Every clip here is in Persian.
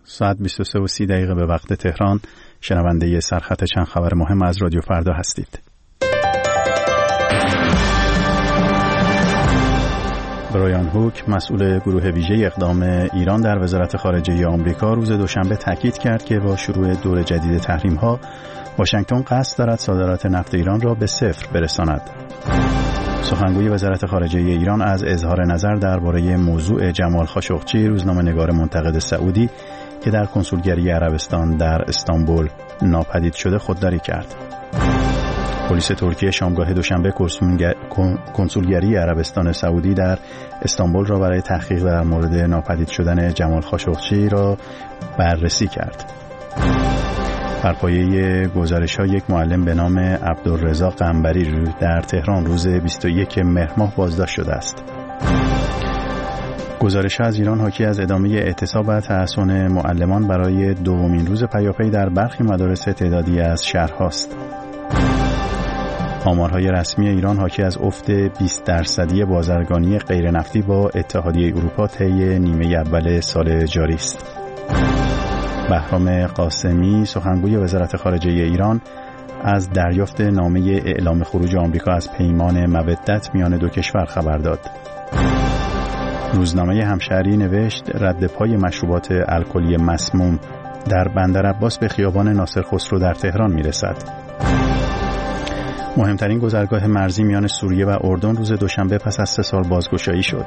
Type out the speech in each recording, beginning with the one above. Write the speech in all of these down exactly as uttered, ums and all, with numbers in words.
ساعت بیست و سه و سی دقیقه به وقت تهران. شنونده سرخط چند خبر مهم از رادیو فردا هستید. برایان هوک، مسئول گروه ویژه اقدام ایران در وزارت خارجه آمریکا، روز دوشنبه تاکید کرد که با شروع دور جدید تحریم‌ها واشنگتن قصد دارد صادرات نفت ایران را به صفر برساند. سخنگوی وزارت خارجه ایران از اظهار نظر درباره موضوع جمال خاشقچی، روزنامه‌نگار منتقد سعودی که در کنسولگری عربستان در استانبول ناپدید شده، خودداری کرد. پلیس ترکیه شامگاه دوشنبه کنسولگری عربستان سعودی در استانبول را برای تحقیق در مورد ناپدید شدن جمال خاشقچی را بررسی کرد. بر پایه گزارش‌ها یک معلم به نام عبدالرضا قنبری در تهران روز بیست و یکم مهر ماه بازداشت شده است. گزارش‌ها از ایران حاکی از ادامه اعتصاب و تحصن معلمان برای دومین روز پیاپی در برخی مدارس تعدادی از شهرهاست. آمارهای رسمی ایران حاکی از افت بیست درصدی بازرگانی غیر نفتی با اتحادیه اروپا طی نیمه اول سال جاری است. بهرام قاسمی، سخنگوی وزارت خارجه ایران، از دریافت نامه اعلام خروج آمریکا از پیمان مودت میان دو کشور خبر داد. روزنامه همشهری نوشت رد پای مشروبات الکلی مسموم در بندر عباس به خیابان ناصر خسرو در تهران میرسد. مهمترین گذرگاه مرزی میان سوریه و اردن روز دوشنبه پس از سه سال بازگشایی شد.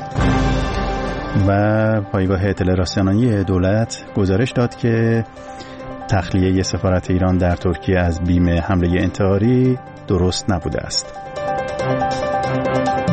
و پایگاه اطلاع رسانه‌ای دولت گزارش داد که تخلیه سفارت ایران در ترکیه از بیم حمله انتحاری درست نبوده است.